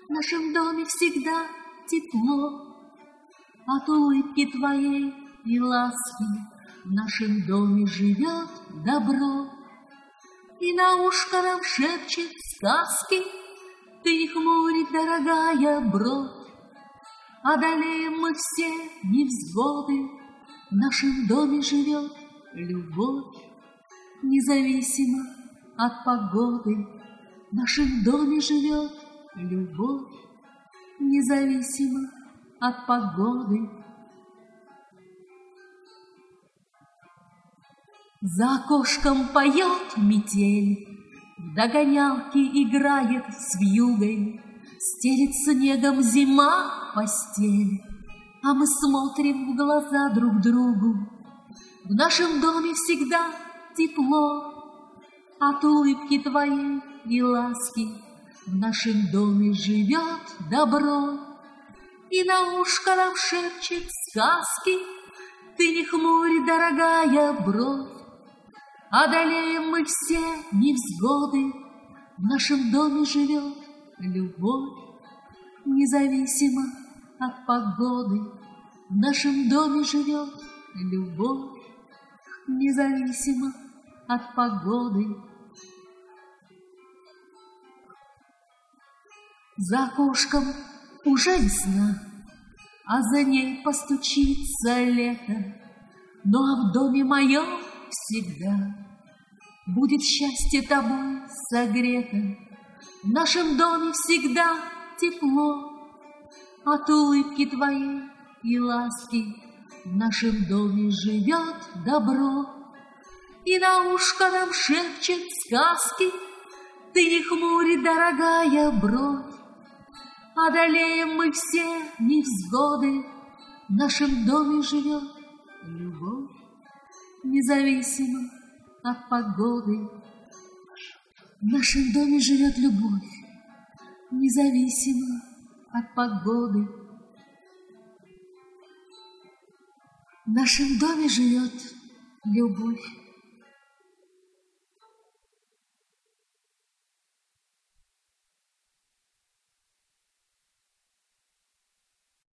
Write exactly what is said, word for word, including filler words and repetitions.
В нашем доме всегда тепло от улыбки твоей и ласки. В нашем доме живет добро, и на ушко нам шепчет сказки. Ты не хмурь, дорогая бровь, одолеем мы все невзгоды. В нашем доме живет любовь, независимо от погоды. В нашем доме живет любовь, независимо от погоды. За окошком поет метель, в догонялки играет с вьюгой, стелит снегом зима постель, а мы смотрим в глаза друг другу. В нашем доме всегда тепло от улыбки твоей и ласки. В нашем доме живет добро, и на ушко нам шепчет сказки. Ты не хмурь, дорогая бровь, одолеем мы все невзгоды. В нашем доме живет любовь, независимо от погоды. В нашем доме живет любовь, независимо от погоды. За окошком уже весна, а за ней постучится лето. Ну а в доме моем всегда будет счастье тобой согрето. В нашем доме всегда тепло от улыбки твоей и ласки. В нашем доме живет добро, и на ушко нам шепчет сказки. Ты не хмурь, дорогая бровь, одолеем мы все невзгоды. В нашем доме живет любовь, независимо от погоды. В нашем доме живет любовь, независимо от погоды. В нашем доме живет любовь,